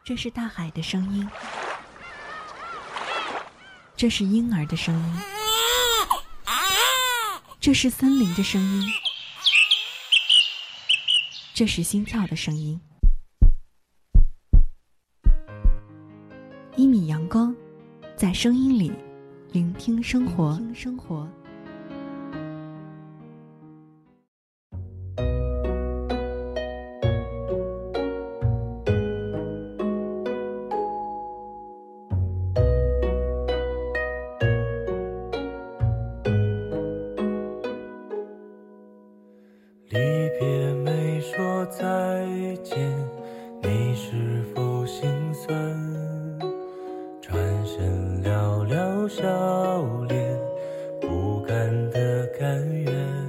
这是大海的声音，这是婴儿的声音，这是森林的声音，这是心跳的声音。一米阳光，在声音里聆听生活。 离别没说再见，你是否心酸？转身寥寥笑脸，不甘的甘愿。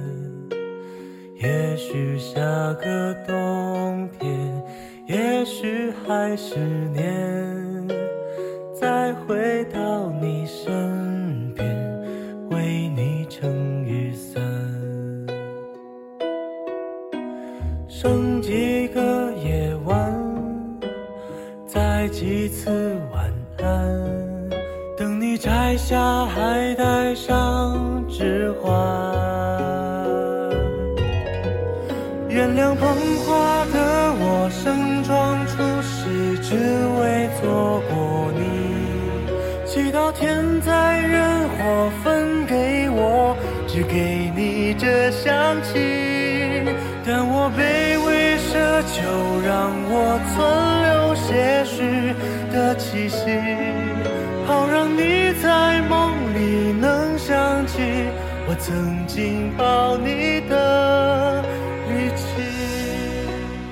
也许下个冬天，也许还是年，再回到你身边，为你撑雨伞。剩几个夜晚，再几次晚安，等你摘下还带上指环。原谅捧花的我盛装出席，只为错过你。祈祷天灾人祸分给我，只给你这香气。但我卑微奢求，让我存留些许的气息，好让你在梦里能想起我曾经抱你的力气。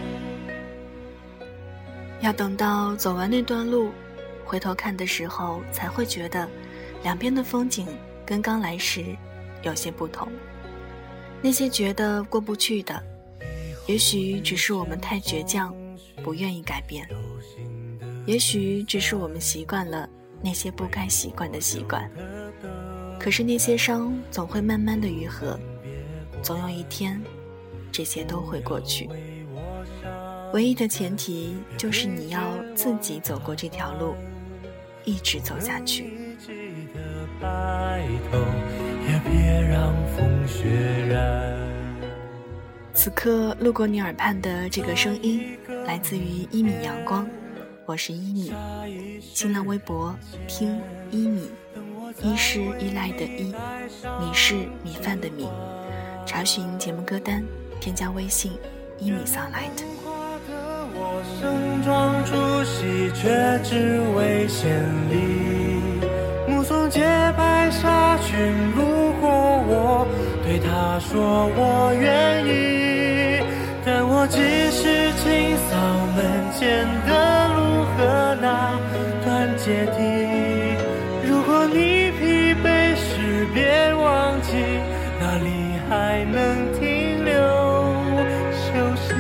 要等到走完那段路，回头看的时候，才会觉得两边的风景跟刚来时有些不同。那些觉得过不去的，也许只是我们太倔强，不愿意改变；也许只是我们习惯了那些不该习惯的习惯。可是那些伤总会慢慢的愈合，总有一天，这些都会过去。唯一的前提就是你要自己走过这条路，一直走下去。 也别让风雪染。 此刻路过你耳畔的这个声音来自于一米阳光，我是一米。新浪微博听一米，一是依赖的依，米是米饭的米。查询节目歌单，添加微信一米 Sunlight。 我盛装出席，却只为献礼。目送洁白纱裙路过我，对他说我愿意。但我只是清扫门前的路和那段阶梯。如果你疲惫时别忘记，哪里还能停留休息。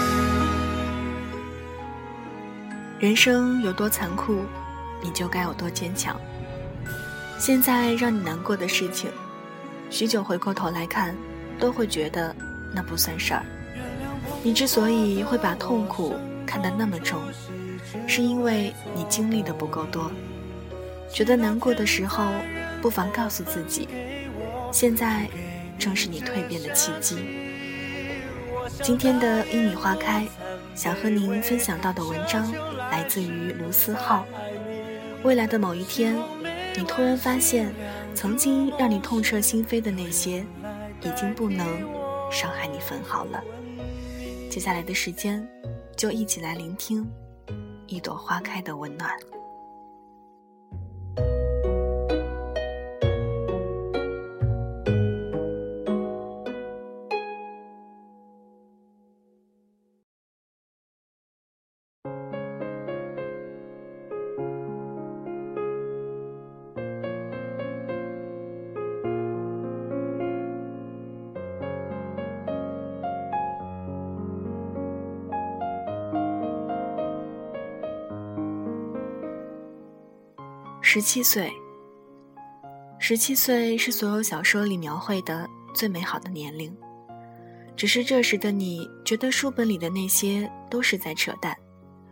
人生有多残酷，你就该有多坚强。现在让你难过的事情，许久回过头来看，都会觉得那不算事儿。你之所以会把痛苦看得那么重，是因为你经历的不够多。觉得难过的时候，不妨告诉自己，现在正是你蜕变的契机。今天的一米花开，想和您分享到的文章来自于卢思浩。未来的某一天，你突然发现，曾经让你痛彻心扉的那些，已经不能伤害你分毫了。接下来的时间，就一起来聆听一朵花开的温暖。17岁，17岁是所有小说里描绘的最美好的年龄。只是这时的你觉得书本里的那些都是在扯淡。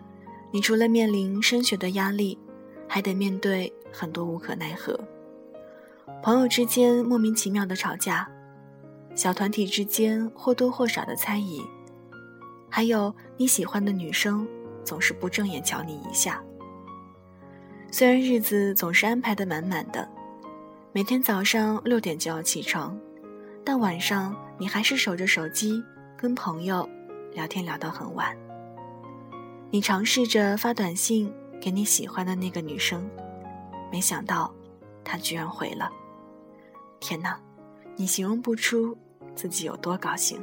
你除了面临升学的压力，还得面对很多无可奈何。朋友之间莫名其妙的吵架，小团体之间或多或少的猜疑，还有你喜欢的女生总是不正眼瞧你一下。虽然日子总是安排得满满的，每天早上6点就要起床，但晚上你还是守着手机跟朋友聊天聊到很晚。你尝试着发短信给你喜欢的那个女生，没想到她居然回了。天哪，你形容不出自己有多高兴。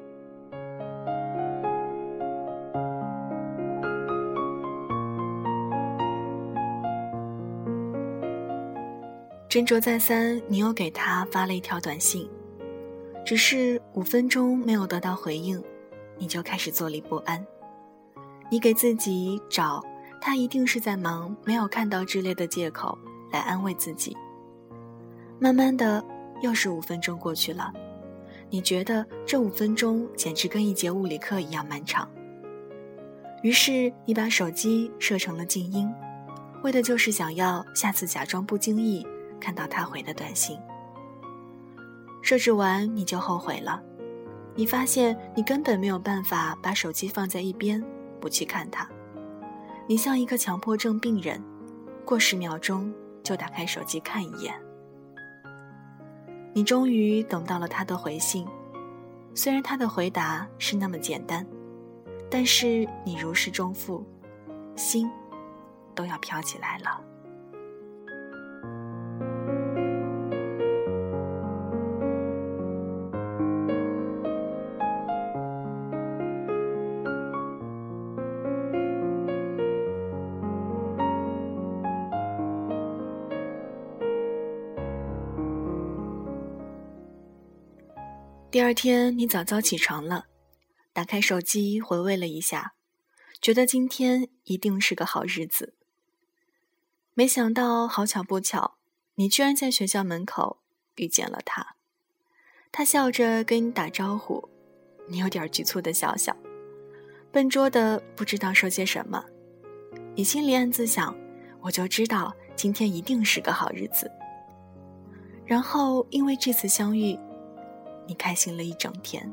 斟酌再三，你又给她发了一条短信，只是5分钟没有得到回应，你就开始坐立不安。你给自己找他一定是在忙没有看到之类的借口来安慰自己。慢慢的又是5分钟过去了，你觉得这5分钟简直跟一节物理课一样漫长。于是你把手机设成了静音，为的就是想要下次假装不经意看到他回的短信。设置完你就后悔了，你发现你根本没有办法把手机放在一边不去看他。你像一个强迫症病人，过10秒钟就打开手机看一眼。你终于等到了他的回信，虽然他的回答是那么简单，但是你如释重负，心都要飘起来了。第二天你早早起床了，打开手机回味了一下，觉得今天一定是个好日子。没想到好巧不巧，你居然在学校门口遇见了他。他笑着跟你打招呼，你有点局促的笑笑，笨拙的不知道说些什么。你心里暗自想，我就知道今天一定是个好日子。然后因为这次相遇，你开心了一整天。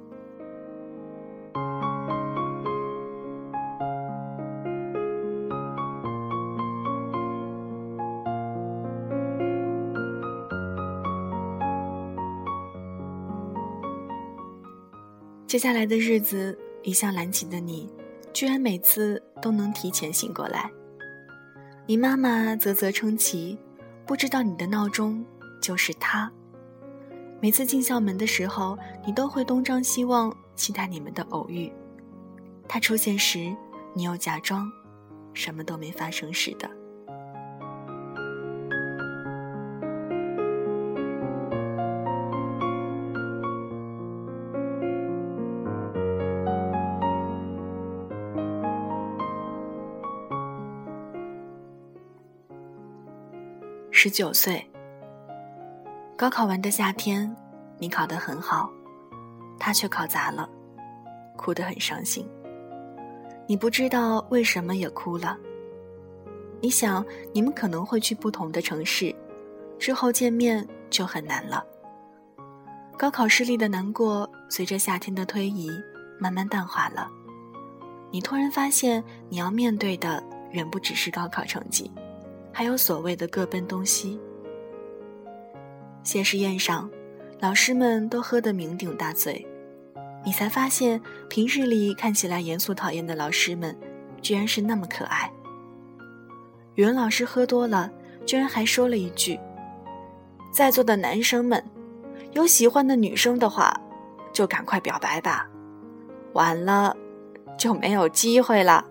接下来的日子，一向懒起的你，居然每次都能提前醒过来。你妈妈啧啧称奇，不知道你的闹钟就是他。每次进校门的时候，你都会东张西望，期待你们的偶遇。他出现时，你又假装什么都没发生似的。19岁，高考完的夏天，你考得很好，他却考砸了，哭得很伤心。你不知道为什么也哭了。你想，你们可能会去不同的城市，之后见面就很难了。高考失利的难过，随着夏天的推移，慢慢淡化了。你突然发现，你要面对的远不只是高考成绩，还有所谓的各奔东西。谢师宴上，老师们都喝得酩酊大醉，你才发现平日里看起来严肃讨厌的老师们，居然是那么可爱。语文老师喝多了，居然还说了一句：在座的男生们，有喜欢的女生的话，就赶快表白吧，晚了就没有机会了。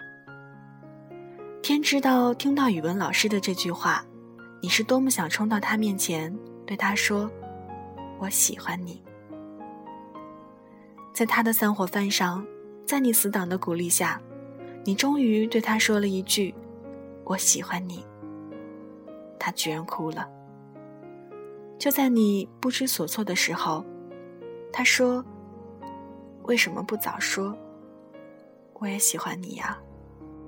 天知道听到语文老师的这句话，你是多么想冲到他面前对他说，我喜欢你。在他的散伙饭上，在你死党的鼓励下，你终于对他说了一句，我喜欢你。他居然哭了。就在你不知所措的时候，他说，为什么不早说，我也喜欢你呀。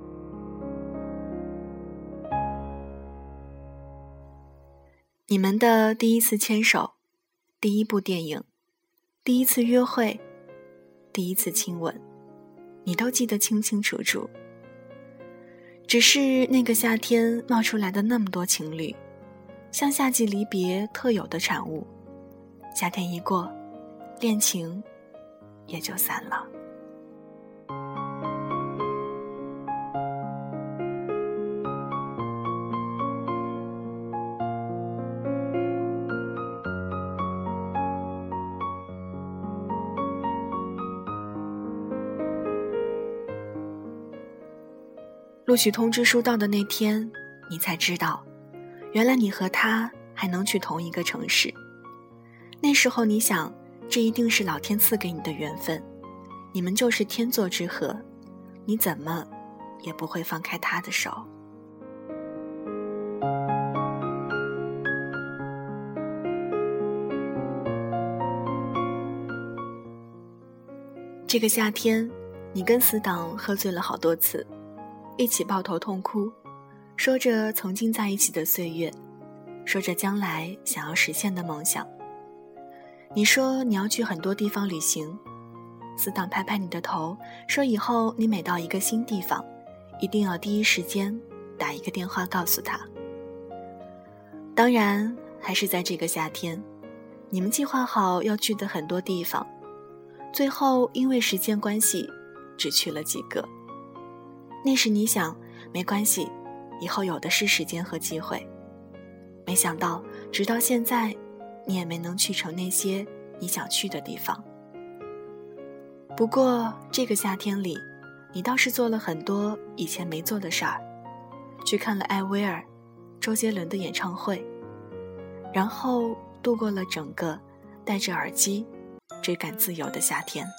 你们的第一次牵手，第一部电影，第一次约会，第一次亲吻，你都记得清清楚楚。只是那个夏天冒出来的那么多情侣，像夏季离别特有的产物，夏天一过，恋情也就散了。录取通知书到的那天，你才知道，原来你和他还能去同一个城市。那时候你想，这一定是老天赐给你的缘分，你们就是天作之合，你怎么也不会放开他的手。这个夏天，你跟死党喝醉了好多次，一起抱头痛哭，说着曾经在一起的岁月，说着将来想要实现的梦想。你说你要去很多地方旅行，死党拍拍你的头，说以后你每到一个新地方，一定要第一时间打一个电话告诉他。当然，还是在这个夏天，你们计划好要去的很多地方，最后因为时间关系，只去了几个。那时你想，没关系，以后有的是时间和机会。没想到，直到现在，你也没能去成那些你想去的地方。不过，这个夏天里，你倒是做了很多以前没做的事儿，去看了艾薇儿、周杰伦的演唱会，然后度过了整个戴着耳机追赶自由的夏天。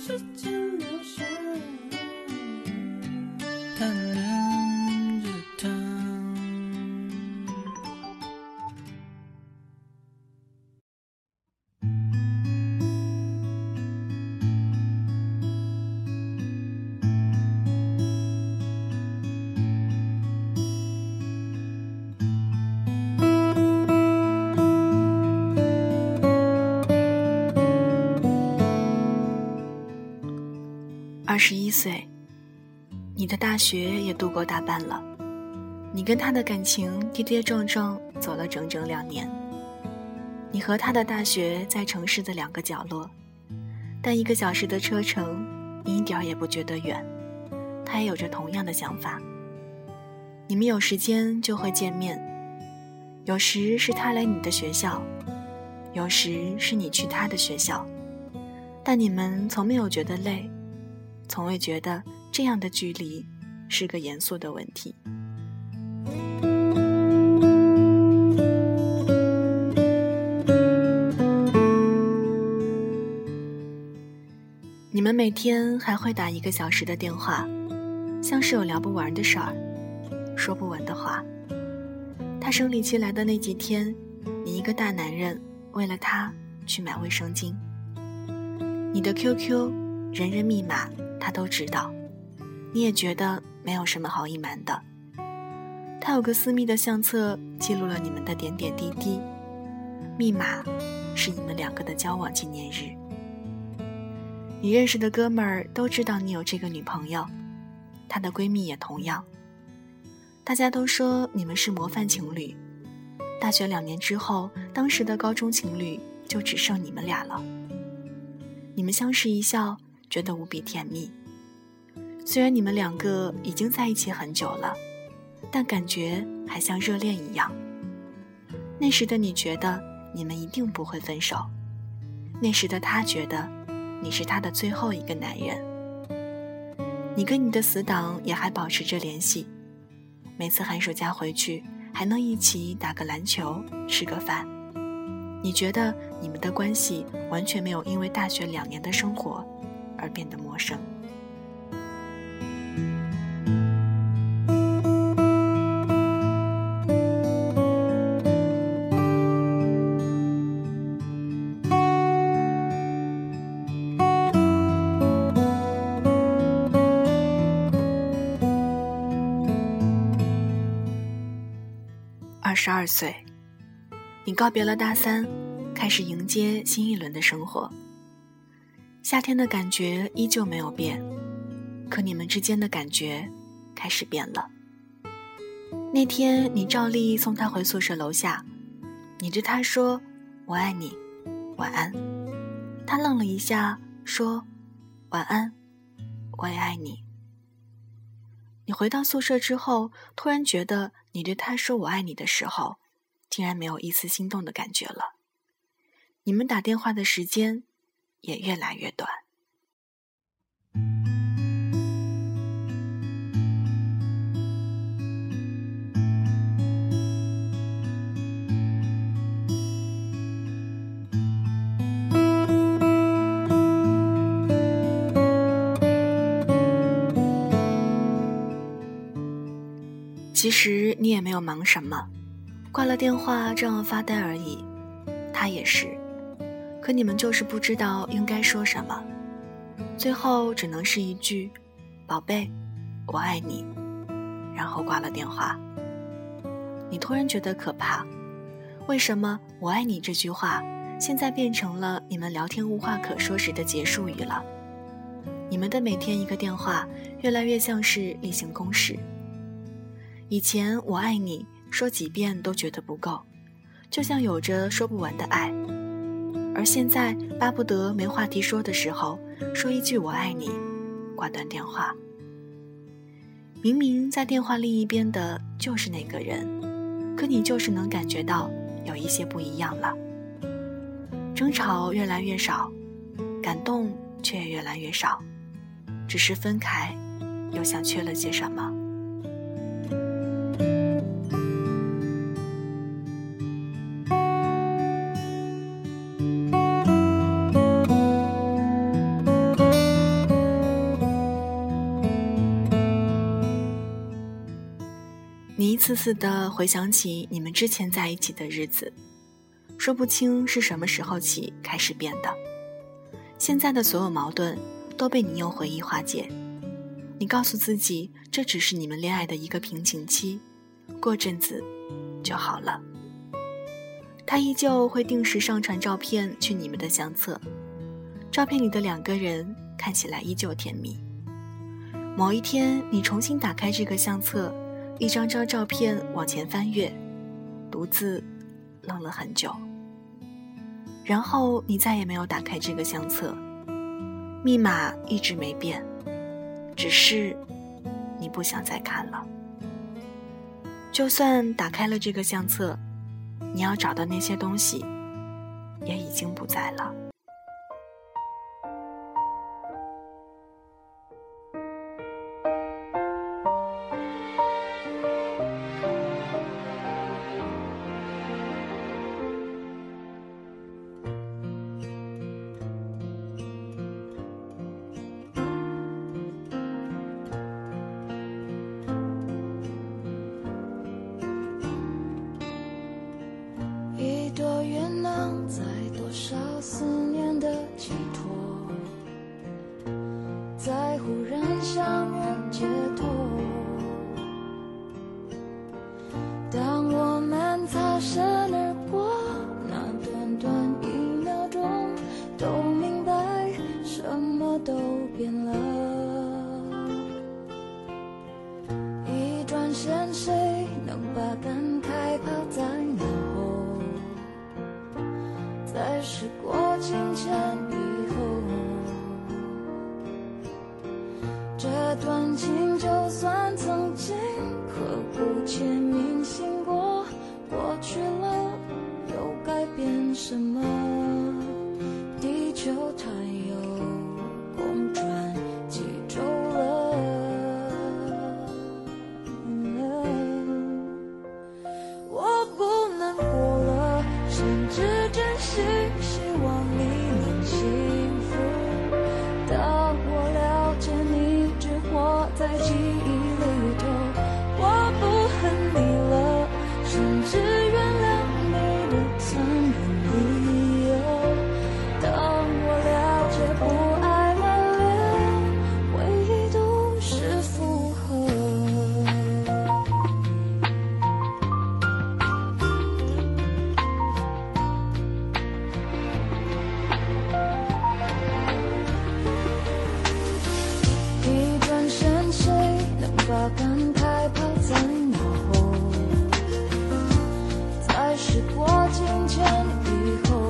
时间留下贪恋着他。 21岁，你的大学也度过大半了，你跟他的感情跌跌撞撞走了整整2年。你和他的大学在城市的2个角落，但1个小时的车程，你一点也不觉得远。他也有着同样的想法。你们有时间就会见面，有时是他来你的学校，有时是你去他的学校，但你们从没有觉得累，从未觉得这样的距离是个严肃的问题。你们每天还会打1个小时的电话，像是有聊不完的事儿，说不完的话。他生理期来的那几天，你一个大男人为了他去买卫生巾。你的 QQ 人人密码他都知道，你也觉得没有什么好隐瞒的。他有个私密的相册，记录了你们的点点滴滴，密码是你们2个的交往纪念日。你认识的哥们儿都知道你有这个女朋友，她的闺蜜也同样。大家都说你们是模范情侣，大学2年之后，当时的高中情侣就只剩你们俩了。你们相视一笑，觉得无比甜蜜。虽然你们2个已经在一起很久了，但感觉还像热恋一样。那时的你觉得你们一定不会分手，那时的他觉得你是他的最后一个男人。你跟你的死党也还保持着联系，每次寒暑假回去还能一起打个篮球，吃个饭。你觉得你们的关系完全没有因为大学2年的生活而变得陌生。22岁，你告别了大3，开始迎接新一轮的生活。夏天的感觉依旧没有变，可你们之间的感觉开始变了。那天你照例送他回宿舍楼下，你对他说我爱你，晚安。他愣了一下，说晚安，我也爱你。你回到宿舍之后，突然觉得你对他说我爱你的时候，竟然没有一丝心动的感觉了。你们打电话的时间也越来越短。其实你也没有忙什么，挂了电话这样发呆而已。他也是，可你们就是不知道应该说什么，最后只能是一句宝贝我爱你，然后挂了电话。你突然觉得可怕，为什么我爱你这句话现在变成了你们聊天无话可说时的结束语了？你们的每天一个电话越来越像是例行公事。以前我爱你说几遍都觉得不够，就像有着说不完的爱，而现在巴不得没话题说的时候说一句我爱你，挂断电话。明明在电话另一边的就是那个人，可你就是能感觉到有一些不一样了。争吵越来越少，感动却也越来越少，只是分开又像缺了些什么。 次次地回想起你们之前在一起的日子，说不清是什么时候起开始变的。现在的所有矛盾都被你用回忆化解。你告诉自己，这只是你们恋爱的一个瓶颈期，过阵子就好了。他依旧会定时上传照片去你们的相册，照片里的两个人看起来依旧甜蜜。某一天，你重新打开这个相册，一张张照片往前翻阅，独自愣了很久。然后你再也没有打开这个相册，密码一直没变，只是你不想再看了。就算打开了这个相册，你要找的那些东西也已经不在了。 一朵云能载多少思念的寄托，在忽然相遇街头，当我们擦身而过，那短短1秒钟，都明白什么都变了。一转身，谁能把感慨抛在脑后？在时过境迁以后，这段情就算曾经刻骨且铭心过，过去了又改变什么？地球它又公转几周了，我不难过了，甚至珍惜，希望你能幸福。当我了解你只活在记忆里头，我不恨你了，甚至原谅你的残忍理由。当我了解不爱了，连回忆都是负荷。一转身，谁能把感慨抛在脑后？在时过境迁以后，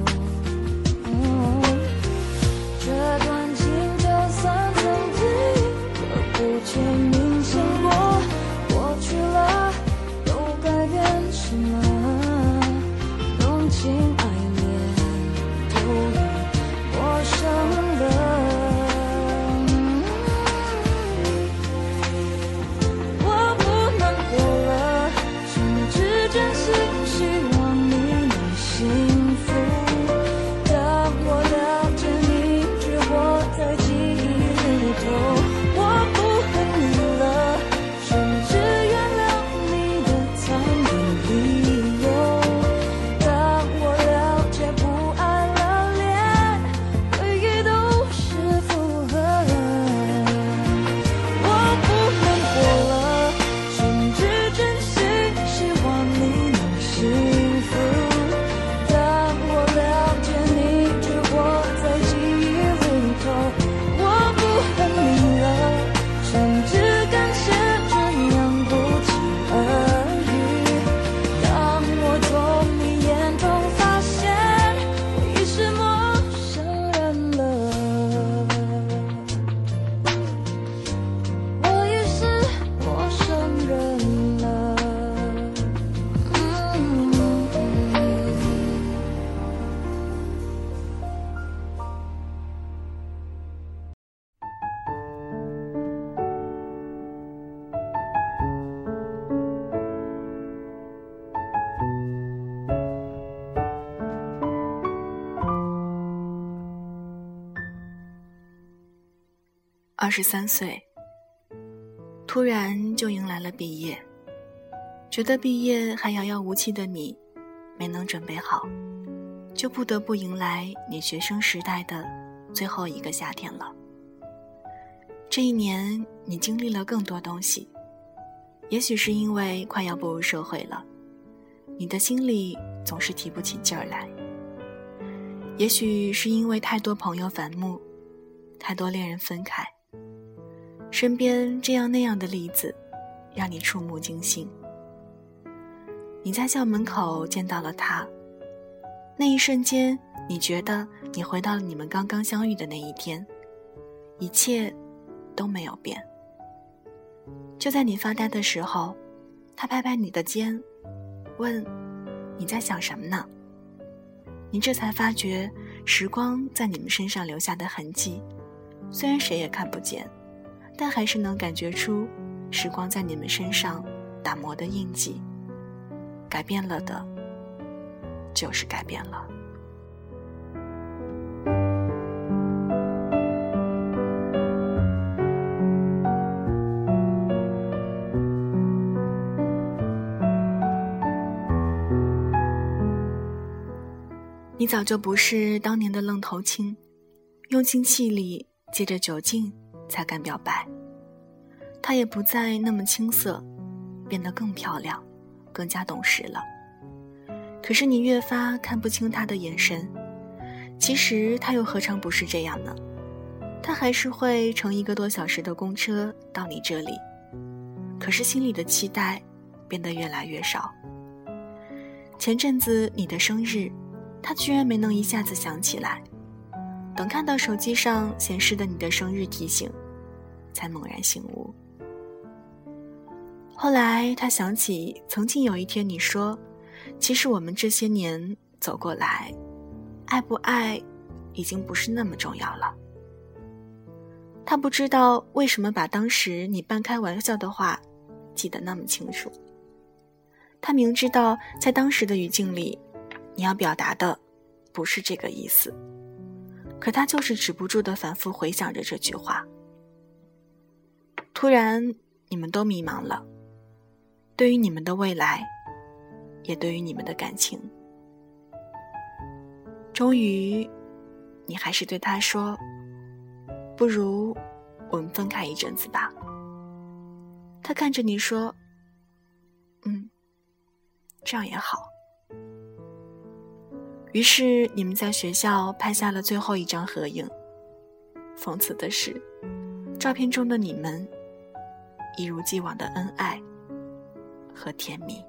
这段情就算曾经刻骨且铭心过，过去了又改变什么？浓情爱恋都已陌生了。 23岁，突然就迎来了毕业。 觉得毕业还遥遥无期的你没能准备好，就不得不迎来你学生时代的最后一个夏天了。这一年你经历了更多东西，也许是因为快要步入社会了，你的心里总是提不起劲儿来，也许是因为太多朋友反目，太多恋人分开，身边这样那样的例子让你触目惊心。你在校门口见到了他，那一瞬间你觉得你回到了你们刚刚相遇的那一天，一切都没有变。就在你发呆的时候，他拍拍你的肩，问你在想什么呢？你这才发觉时光在你们身上留下的痕迹，虽然谁也看不见，但还是能感觉出时光在你们身上打磨的印记。改变了的就是改变了。你早就不是当年的愣头青，用尽气力借着酒劲才敢表白。他也不再那么青涩，变得更漂亮，更加懂事了。可是你越发看不清他的眼神，其实他又何尝不是这样呢？他还是会乘1个多小时的公车到你这里，可是心里的期待变得越来越少。前阵子你的生日，他居然没能一下子想起来，等看到手机上显示的你的生日提醒，才猛然醒悟。后来他想起曾经有一天你说，其实我们这些年走过来，爱不爱已经不是那么重要了。他不知道为什么把当时你半开玩笑的话记得那么清楚。他明知道在当时的语境里你要表达的不是这个意思，可他就是止不住地反复回想着这句话。突然你们都迷茫了，对于你们的未来，也对于你们的感情。终于你还是对他说，不如我们分开一阵子吧。他看着你说，这样也好。于是你们在学校拍下了最后一张合影。讽刺的是，照片中的你们一如既往的恩爱和甜蜜。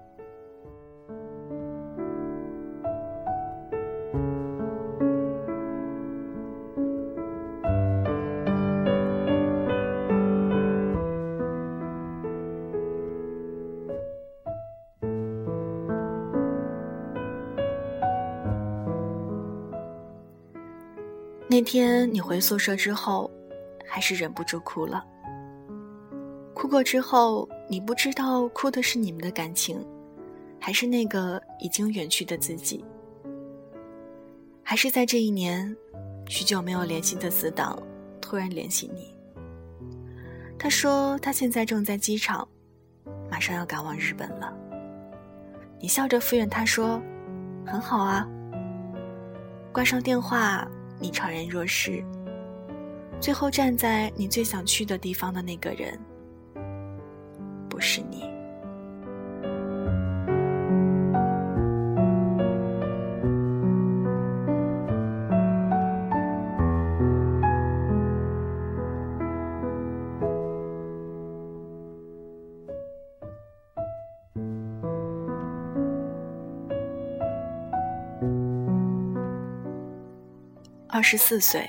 那天你回宿舍之后，还是忍不住哭了。哭过之后，你不知道哭的是你们的感情，还是那个已经远去的自己。还是在这一年，许久没有联系的死党突然联系你。他说他现在正在机场，马上要赶往日本了。你笑着敷衍他说，很好啊。挂上电话，你怅然若失。最后站在你最想去的地方的那个人，不是你。24岁，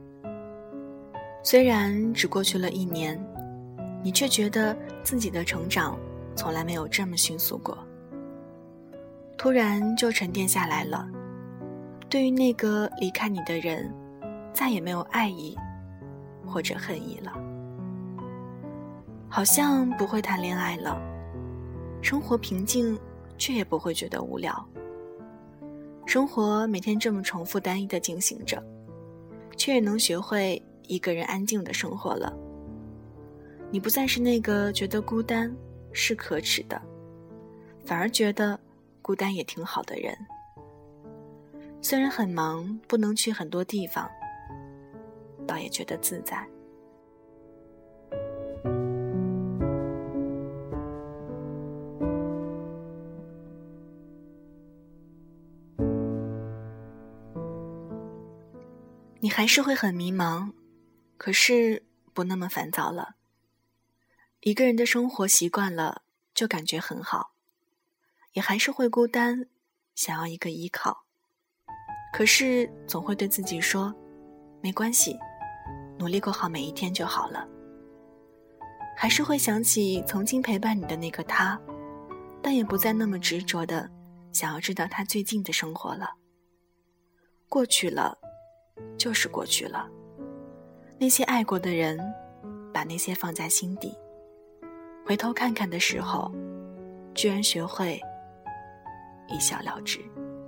虽然只过去了1年，你却觉得自己的成长从来没有这么迅速过。突然就沉淀下来了，对于那个离开你的人，再也没有爱意或者恨意了。好像不会谈恋爱了，生活平静，却也不会觉得无聊。生活每天这么重复单一的进行着，却也能学会一个人安静的生活了。你不再是那个觉得孤单是可耻的， 反而觉得孤单也挺好的人。虽然很忙，不能去很多地方，倒也觉得自在。你还是会很迷茫，可是不那么烦躁了。一个人的生活习惯了，就感觉很好。也还是会孤单，想要一个依靠。可是总会对自己说，没关系，努力过好每一天就好了。还是会想起曾经陪伴你的那个他，但也不再那么执着的想要知道他最近的生活了。过去了就是过去了，那些爱过的人，把那些放在心底，回头看看的时候，居然学会一笑了之。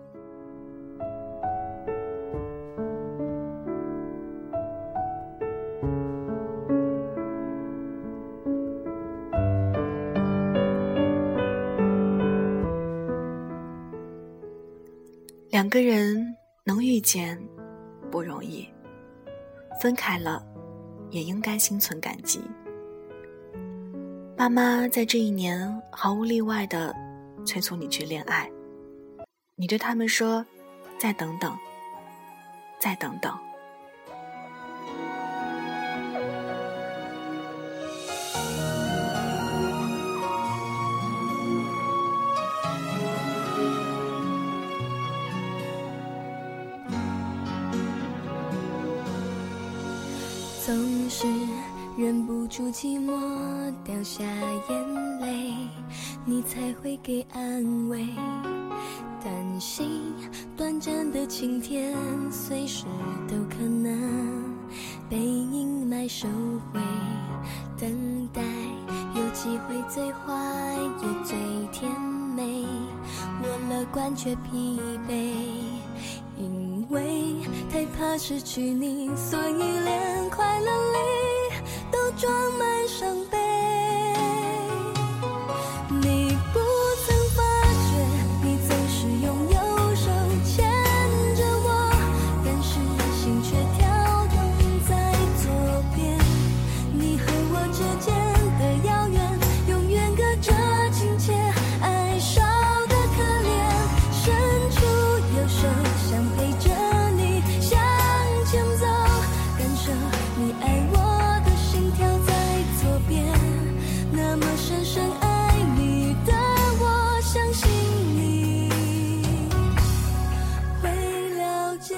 两个人能遇见不容易，分开了也应该心存感激。爸妈在这一年毫无例外地催促你去恋爱，你对他们说，再等等，再等等。 总是忍不住寂寞掉下眼泪，你才会给安慰。担心短暂的晴天随时都可能被阴霾收回，等待有机会最坏也最甜美，我乐观却疲惫，因为太怕失去你，所以连快乐里都装满伤悲。你不曾发觉，你总是用右手牵着我，但是心却跳动在左边。你和我之间的遥远，永远隔着亲切，爱少的可怜，伸出右手想陪着你向前走，感受你爱我的心跳在左边，那么深深爱你的我，相信你会了解。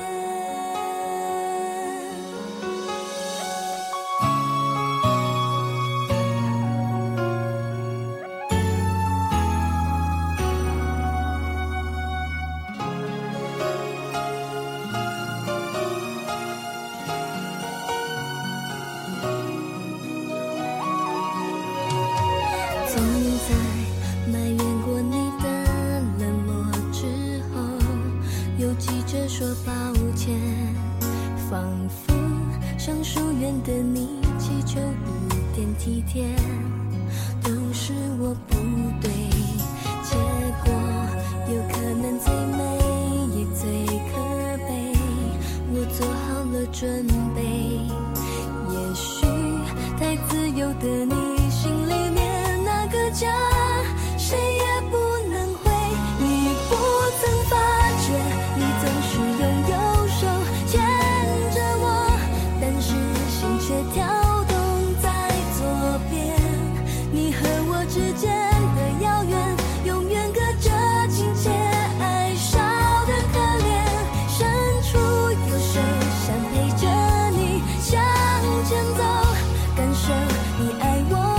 总在埋怨过你的冷漠之后，又急着说抱歉，仿佛向疏远的你祈求一点体贴，都是我不对，结果有可能最美也最可悲，我做好了准备，也许太自由的你心里面那个家，谁也不能回。你不曾发觉，你总是用右手牵着我，但是心却跳动在左边。你和我之间的遥远，永远隔着亲切，爱少的可怜，伸出右手想陪着你向前走，感受你爱我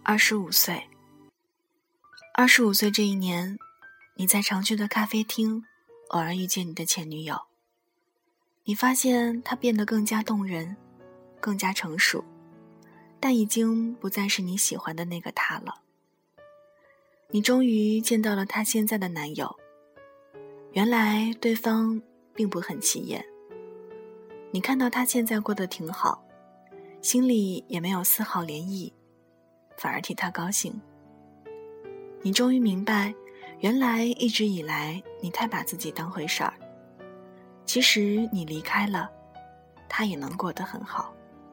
25岁。25岁这一年，你在常去的咖啡厅偶尔遇见你的前女友，你发现她变得更加动人，更加成熟，但已经不再是你喜欢的那个她了。你终于见到了她现在的男友，原来对方并不很起眼。你看到他现在过得挺好，心里也没有丝毫涟漪，反而替他高兴。你终于明白，原来一直以来你太把自己当回事儿，其实你离开了，他也能过得很好。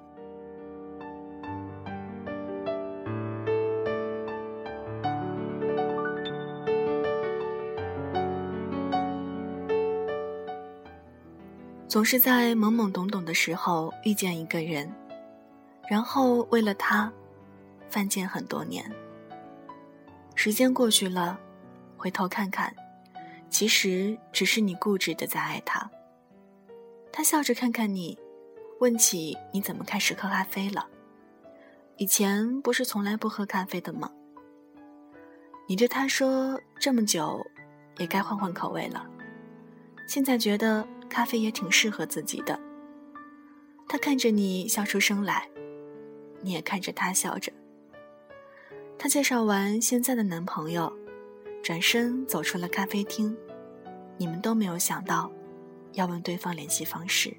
总是在懵懵懂懂的时候遇见一个人，然后为了他犯贱很多年。时间过去了，回头看看，其实只是你固执的在爱他。他笑着看看你，问起你怎么开始喝咖啡了。以前不是从来不喝咖啡的吗？你对他说，这么久也该换换口味了，现在觉得咖啡也挺适合自己的。他看着你笑出声来，你也看着他笑着。他介绍完现在的男朋友，转身走出了咖啡厅，你们都没有想到要问对方联系方式。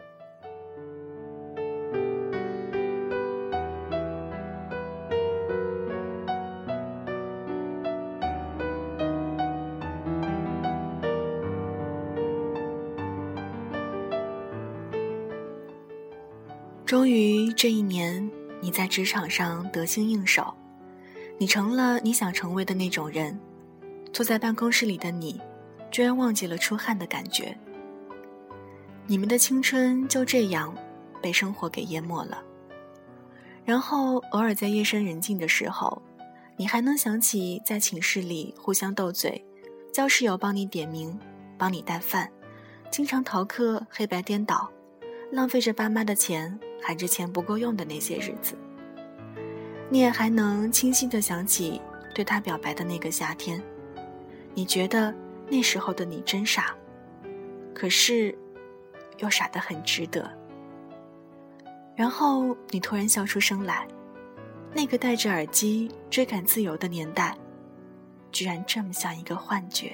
终于这一年，你在职场上得心应手，你成了你想成为的那种人。坐在办公室里的你，居然忘记了出汗的感觉。你们的青春就这样被生活给淹没了。然后偶尔在夜深人静的时候，你还能想起在寝室里互相斗嘴，教室友帮你点名，帮你带饭，经常逃课黑白颠倒，浪费着爸妈的钱，喊着钱不够用的那些日子。你也还能清晰地想起对他表白的那个夏天，你觉得那时候的你真傻，可是又傻得很值得。然后你突然笑出声来，那个戴着耳机追赶自由的年代，居然这么像一个幻觉。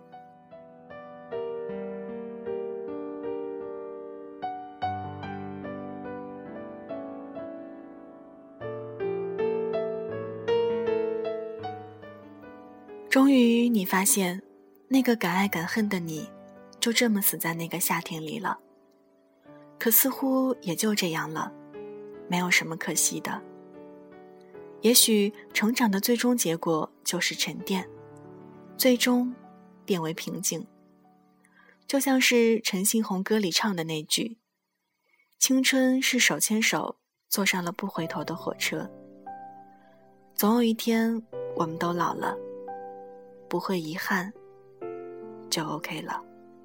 终于你发现，那个敢爱敢恨的你，就这么死在那个夏天里了。可似乎也就这样了，没有什么可惜的。也许成长的最终结果就是沉淀，最终变为平静。就像是陈信宏歌里唱的那句，青春是手牵手坐上了不回头的火车。总有一天我们都老了，不会遗憾，就 OK 了。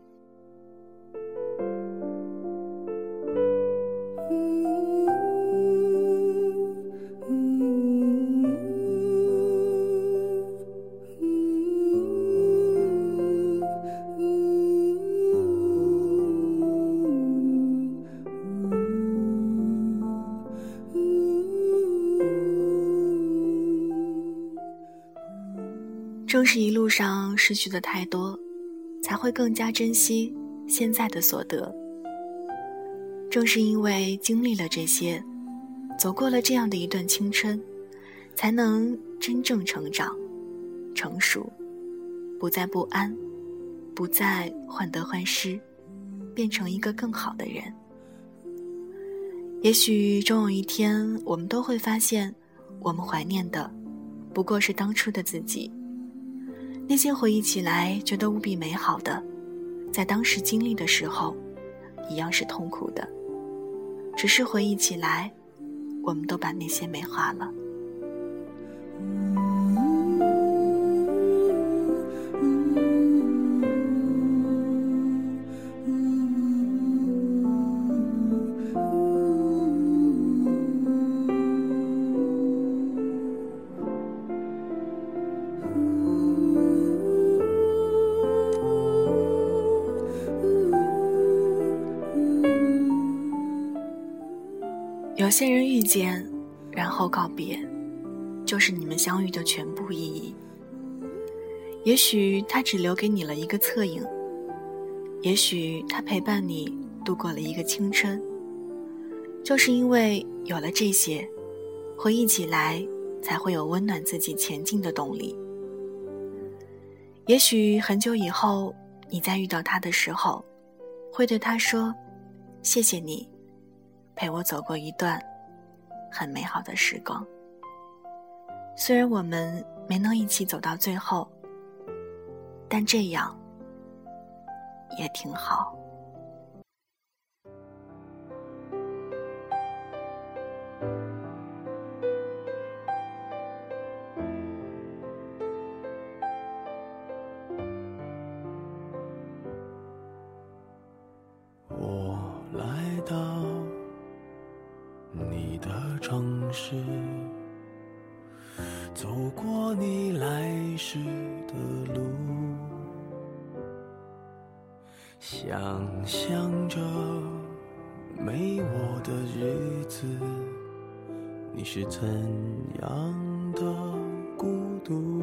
正是一路上失去的太多，才会更加珍惜现在的所得。正是因为经历了这些，走过了这样的一段青春，才能真正成长成熟，不再不安，不再患得患失，变成一个更好的人。也许终有一天，我们都会发现，我们怀念的不过是当初的自己。那些回忆起来觉得无比美好的，在当时经历的时候一样是痛苦的，只是回忆起来，我们都把那些美化了。 有些人遇见，然后告别，就是你们相遇的全部意义。也许他只留给你了一个侧影，也许他陪伴你度过了一个青春。就是因为有了这些，回忆起来才会有温暖自己前进的动力。也许很久以后，你再遇到他的时候，会对他说，谢谢你陪我走过一段很美好的时光。虽然我们没能一起走到最后，但这样也挺好。 我来到你的城市，走过你来时的路，想象着没我的日子，你是怎样的孤独。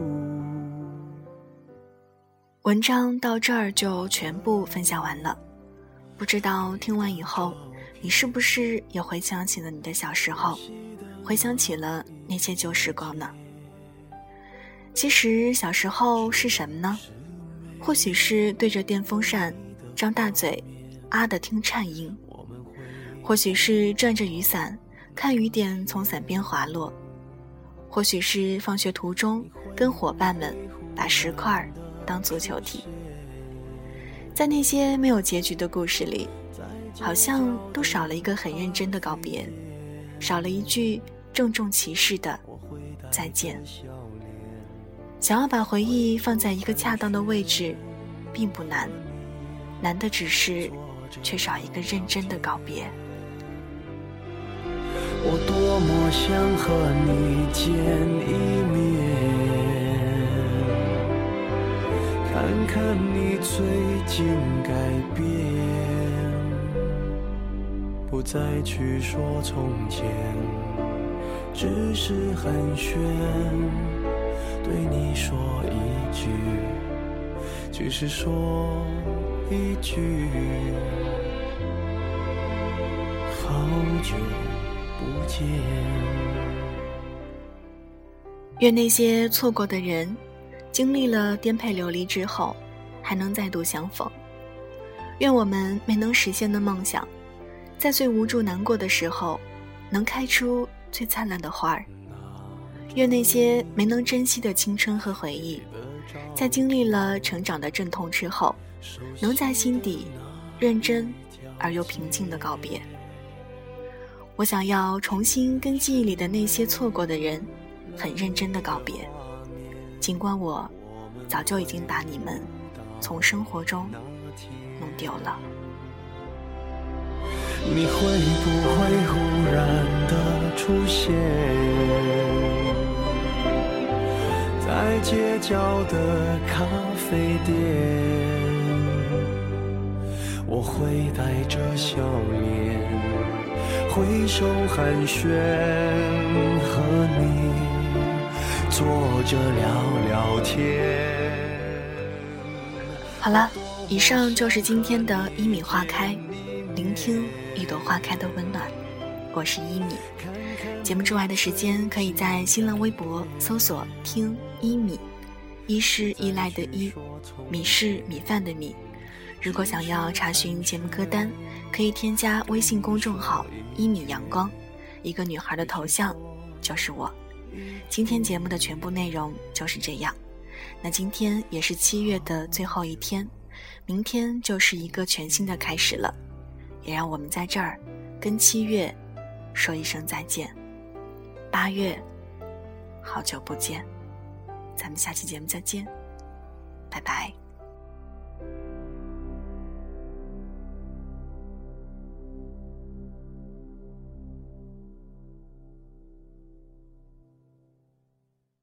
文章到这儿就全部分享完了。不知道听完以后，你是不是也回想起了你的小时候，回想起了那些旧时光呢？其实小时候是什么呢？或许是对着电风扇张大嘴啊的听颤音，或许是转着雨伞看雨点从伞边滑落，或许是放学途中跟伙伴们把石块当足球踢。在那些没有结局的故事里，好像都少了一个很认真的告别，少了一句郑重其事的再见。想要把回忆放在一个恰当的位置并不难，难的只是缺少一个认真的告别。 我多么想和你见一面，看看你最近改变，不再去说从前，只是寒暄，对你说一句，只是说一句，好久不见。 愿那些错过的人，经历了颠沛流离之后，还能再度相逢。愿我们没能实现的梦想，在最无助难过的时候，能开出最灿烂的花儿。愿那些没能珍惜的青春和回忆，在经历了成长的阵痛之后，能在心底认真而又平静的告别。我想要重新跟记忆里的那些错过的人很认真的告别，尽管我早就已经把你们从生活中弄丢了。 你会不会忽然的出现在街角的咖啡店？我会带着笑脸挥手寒暄，和你坐着聊聊天。 好了，以上就是今天的一米花开，聆听一朵花开的温暖。我是一米。节目之外的时间，可以在新浪微博搜索听一米，一是依赖的依，米是米饭的米。如果想要查询节目歌单，可以添加微信公众号一米阳光，一个女孩的头像就是我。今天节目的全部内容就是这样。那今天也是7月的最后一天，明天就是一个全新的开始了，也让我们在这儿跟7月说一声再见。8月，好久不见，咱们下期节目再见，拜拜。